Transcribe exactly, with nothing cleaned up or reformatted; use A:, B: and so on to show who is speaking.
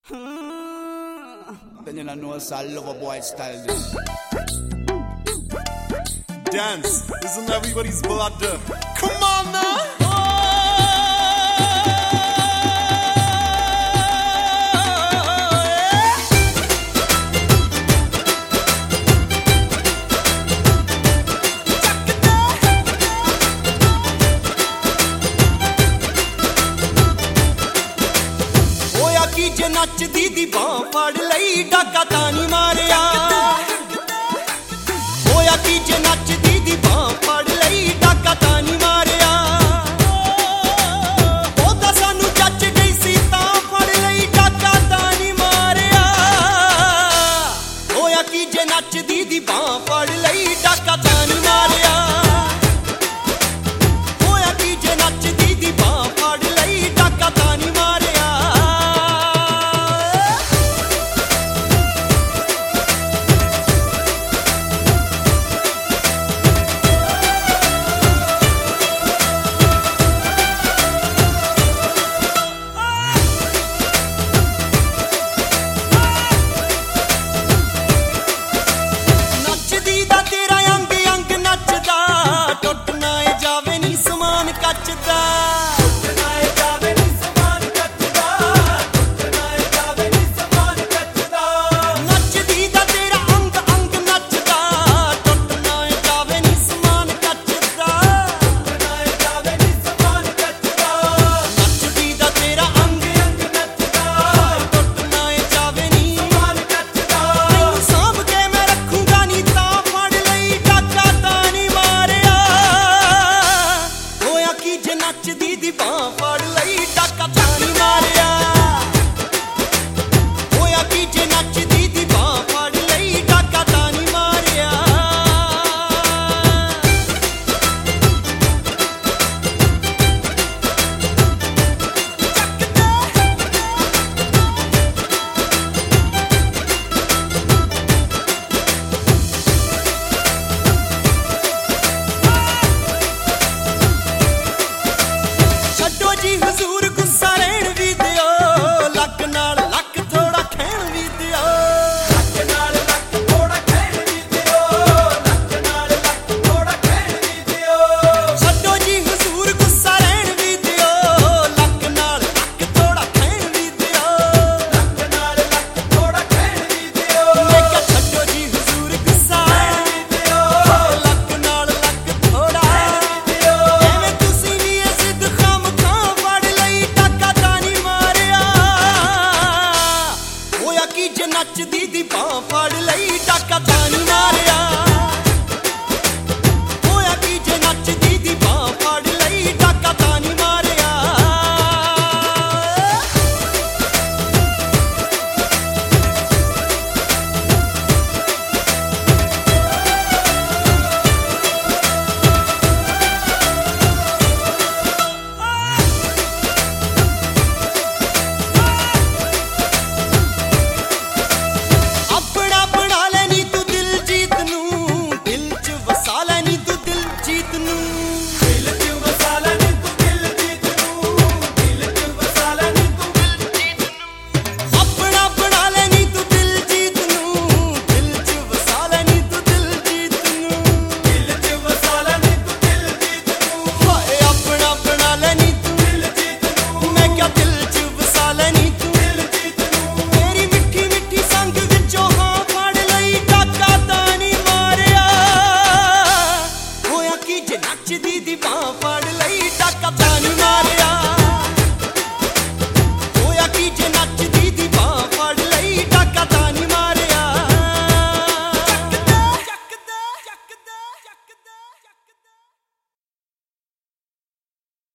A: Then you know it's a lover boy style.
B: Dance is in everybody's blood. Come on now.
C: जे नचदी दी बां फड़ लई डाका तानी मारिया होया कि जे नचदी दी बां फड़ लई डाका तानी मारिया ओ तां सानू जच गई सी तां फड़ लई डाका तानी मारिया होया कि जे नचदी दी बां फड़ लई डाका तानी मारिया होया कि जे नचदी दी बां फड़ लई डाका तानी मारिया नचदी दी बां फड़ लई डाका तानी मारिया होया कि जे नचदी दी बां फड़ लई डाका तानी मारिया जी हुजूर गुस्सा रहन भी दियो लक नाल लक थोड़ा खैन भी दियो लक नाल लक थोड़ा खैन भी दियो लक नाल लक थोड़ा खैन भी दियो छड्डो जी हुजूर गुस्सा रहन भी दियो लक नाल लक थोड़ा खैन भी दियो लक नाल लक थोड़ा खैन भी दियो मैं क्या छड्डो जी हुजूर गुस्सा रहन भी दियो लक नाल लक थोड़ा खैन भी दियो एवें तुसी भी ए सिद्ध खाम कि जे नचदी दी बां फड़ लई डाका तानी मारिया होया कि जे नचदी दी बां फड़ लई डाका तानी मारिया नचदी दी बां